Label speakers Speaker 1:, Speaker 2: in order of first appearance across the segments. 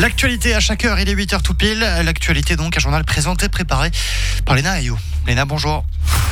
Speaker 1: L'actualité à chaque heure, il est 8h tout pile. L'actualité donc, un journal présenté, préparé par Léna Ayou. Léna, bonjour.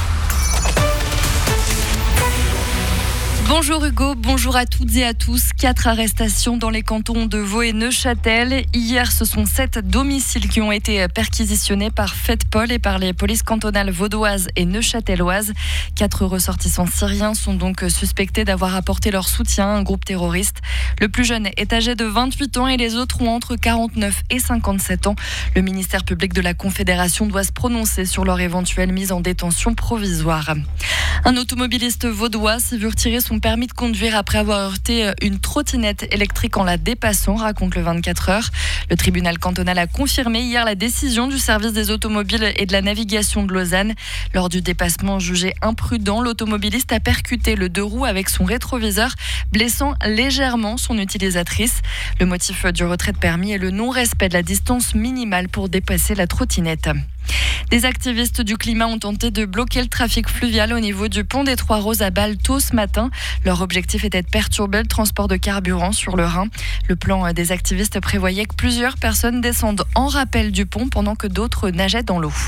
Speaker 2: Bonjour Hugo, bonjour à toutes et à tous. 4 arrestations dans les cantons de Vaud et Neuchâtel. Hier, ce sont 7 domiciles qui ont été perquisitionnés par FEDPOL et par les polices cantonales vaudoises et neuchâteloises. 4 ressortissants syriens sont donc suspectés d'avoir apporté leur soutien à un groupe terroriste. Le plus jeune est âgé de 28 ans et les autres ont entre 49 et 57 ans. Le ministère public de la Confédération doit se prononcer sur leur éventuelle mise en détention provisoire. Un automobiliste vaudois s'est vu retirer son permis de conduire après avoir heurté une trottinette électrique en la dépassant, raconte le 24 heures. Le tribunal cantonal a confirmé hier la décision du service des automobiles et de la navigation de Lausanne. Lors du dépassement jugé imprudent, l'automobiliste a percuté le 2 roues avec son rétroviseur, blessant légèrement son utilisatrice. Le motif du retrait de permis est le non-respect de la distance minimale pour dépasser la trottinette. Des activistes du climat ont tenté de bloquer le trafic fluvial au niveau du pont des Trois-Roses à Bâle tôt ce matin. Leur objectif était de perturber le transport de carburant sur le Rhin. Le plan des activistes prévoyait que plusieurs personnes descendent en rappel du pont pendant que d'autres nageaient dans l'eau.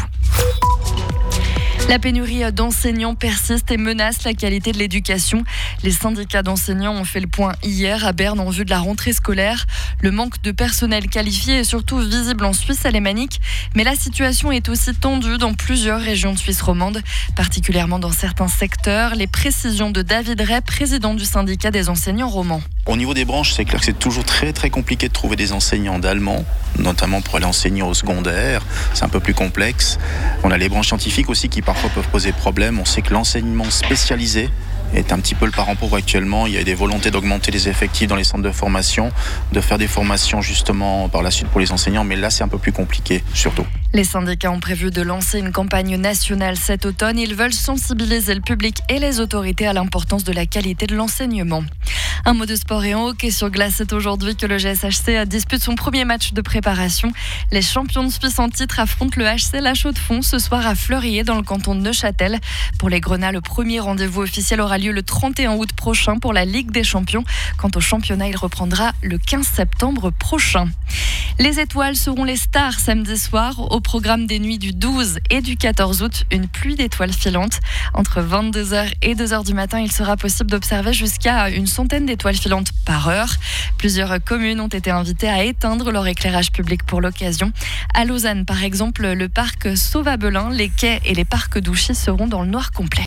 Speaker 2: La pénurie d'enseignants persiste et menace la qualité de l'éducation. Les syndicats d'enseignants ont fait le point hier à Berne en vue de la rentrée scolaire. Le manque de personnel qualifié est surtout visible en Suisse alémanique, mais la situation est aussi tendue dans plusieurs régions de Suisse romande, particulièrement dans certains secteurs. Les précisions de David Ray, président du syndicat des enseignants romans.
Speaker 3: Au niveau des branches, c'est clair que c'est toujours très compliqué de trouver des enseignants d'allemand, notamment pour aller enseigner au secondaire. C'est un peu plus complexe. On a les branches scientifiques aussi qui parfois peuvent poser problème. On sait que l'enseignement spécialisé est un petit peu le parent pauvre actuellement. Il y a des volontés d'augmenter les effectifs dans les centres de formation, de faire des formations justement par la suite pour les enseignants, mais là c'est un peu plus compliqué surtout.
Speaker 2: Les syndicats ont prévu de lancer une campagne nationale cet automne. Ils veulent sensibiliser le public et les autorités à l'importance de la qualité de l'enseignement. Un mot de sport et en hockey sur glace, c'est aujourd'hui que le GSHC dispute son premier match de préparation. Les champions de Suisse en titre affrontent le HC La Chaux-de-Fonds ce soir à Fleurier dans le canton de Neuchâtel. Pour les Grenats, le premier rendez-vous officiel aura lieu le 31 août prochain pour la Ligue des Champions. Quant au championnat, il reprendra le 15 septembre prochain. Les étoiles seront les stars samedi soir. Au programme des nuits du 12 et du 14 août, une pluie d'étoiles filantes. Entre 22h et 2h du matin, il sera possible d'observer jusqu'à une centaine d'étoiles filantes par heure. Plusieurs communes ont été invitées à éteindre leur éclairage public pour l'occasion. À Lausanne, par exemple, le parc Sauvabelin, les quais et les parcs d'Ouchy seront dans le noir complet.